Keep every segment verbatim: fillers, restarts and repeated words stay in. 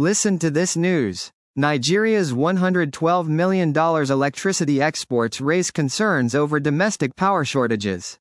Listen to this news. Nigeria's one hundred twelve million dollars electricity exports raise concerns over domestic power shortages.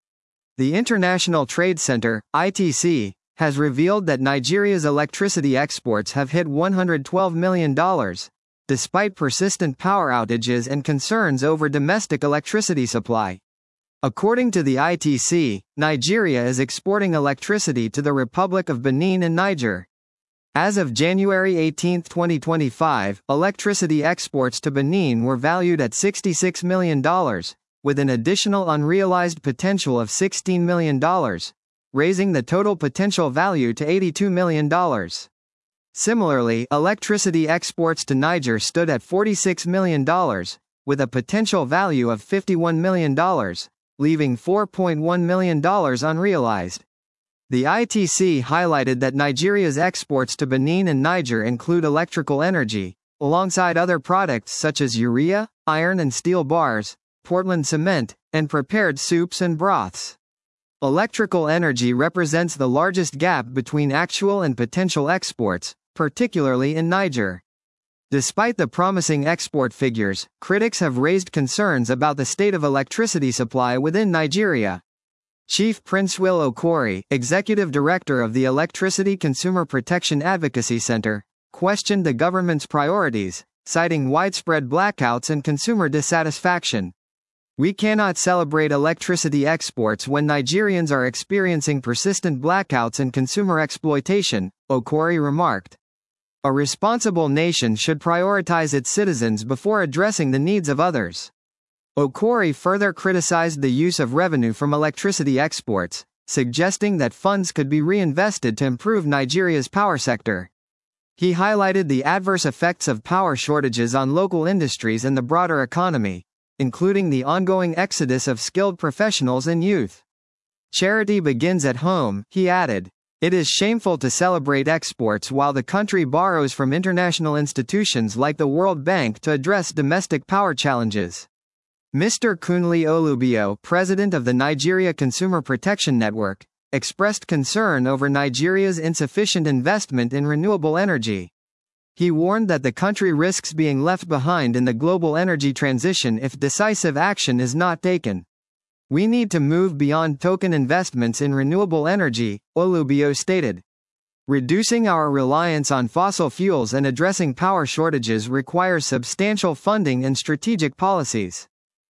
The International Trade Center, I T C, has revealed that Nigeria's electricity exports have hit one hundred twelve million dollars, despite persistent power outages and concerns over domestic electricity supply. According to the I T C, Nigeria is exporting electricity to the Republic of Benin and Niger. As of January eighteenth twenty twenty-five, electricity exports to Benin were valued at sixty-six million dollars, with an additional unrealized potential of sixteen million dollars, raising the total potential value to eighty-two million dollars. Similarly, electricity exports to Niger stood at forty-six million dollars, with a potential value of fifty-one million dollars, leaving four point one million dollars unrealized. The I T C highlighted that Nigeria's exports to Benin and Niger include electrical energy, alongside other products such as urea, iron and steel bars, Portland cement, and prepared soups and broths. Electrical energy represents the largest gap between actual and potential exports, particularly in Niger. Despite the promising export figures, critics have raised concerns about the state of electricity supply within Nigeria. Chief Princewill Okori, executive director of the Electricity Consumer Protection Advocacy Center, questioned the government's priorities, citing widespread blackouts and consumer dissatisfaction. "We cannot celebrate electricity exports when Nigerians are experiencing persistent blackouts and consumer exploitation," Okori remarked. "A responsible nation should prioritize its citizens before addressing the needs of others." Okori further criticized the use of revenue from electricity exports, suggesting that funds could be reinvested to improve Nigeria's power sector. He highlighted the adverse effects of power shortages on local industries and the broader economy, including the ongoing exodus of skilled professionals and youth. "Charity begins at home," he added. "It is shameful to celebrate exports while the country borrows from international institutions like the World Bank to address domestic power challenges." Mister Kunle Olubio, president of the Nigeria Consumer Protection Network, expressed concern over Nigeria's insufficient investment in renewable energy. He warned that the country risks being left behind in the global energy transition if decisive action is not taken. "We need to move beyond token investments in renewable energy," Olubio stated. "Reducing our reliance on fossil fuels and addressing power shortages requires substantial funding and strategic policies."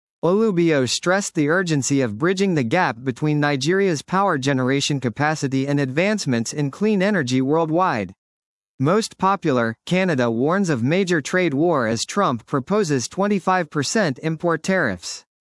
Olubio stressed the urgency of bridging the gap between Nigeria's power generation capacity and advancements in clean energy worldwide. Most popular, Canada warns of major trade war as Trump proposes twenty-five percent import tariffs.